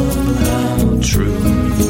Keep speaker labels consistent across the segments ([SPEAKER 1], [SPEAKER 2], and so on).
[SPEAKER 1] somehow true.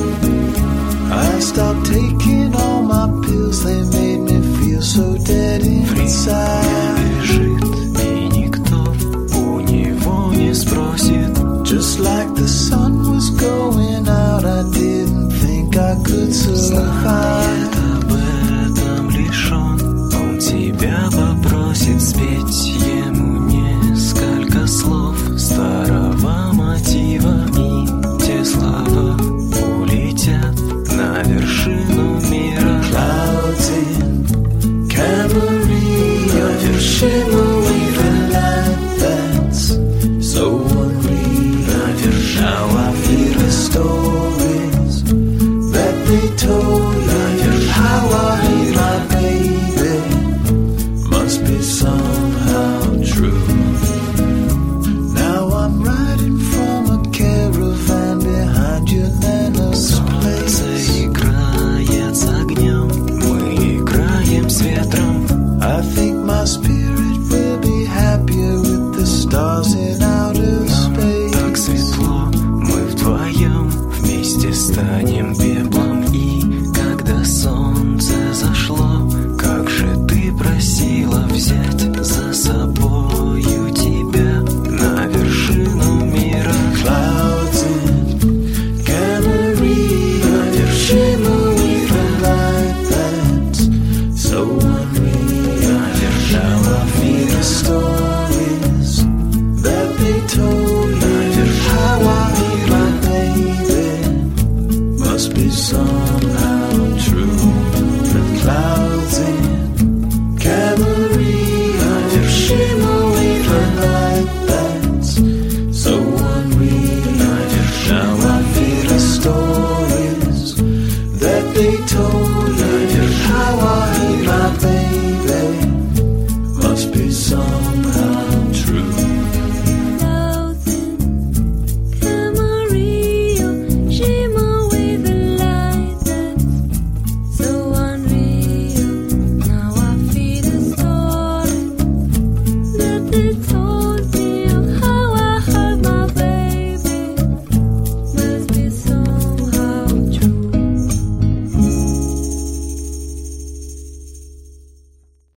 [SPEAKER 1] I stopped taking all my pills, they made me feel so dead inside.
[SPEAKER 2] Время бежит, и никто у него не спросит.
[SPEAKER 1] Just like the sun was going out, I didn't think I could survive.
[SPEAKER 2] Об этом лишь он тебя попросит спеть ему несколько слов старого мотива, и те слова улетят на вершину мира.
[SPEAKER 1] Clouds in Camarillo, на вершину мира. Light that's so unreal.
[SPEAKER 2] На вершину
[SPEAKER 1] Now I feel the stories that they told me. How I hate my baby must be somehow true. Now I'm riding from a caravan behind Yelena's place.
[SPEAKER 2] Солнце играет с огнем, мы играем с ветром.
[SPEAKER 1] I think my spirit will be happier with the stars in outer space.
[SPEAKER 2] Так светло, мы вдвоем вместе станем пеплом. И когда солнце зашло, как же ты просила взять за собою тебя на вершину мира.
[SPEAKER 1] Clouds in Camarillo, на вершину мира. Light that's so unreal. Now I feel the stories that they told me. How I hate my baby must be somehow true. The clouds in Camarillo, на вершину мира. Light that's so unreal. Now I feel the stories that they told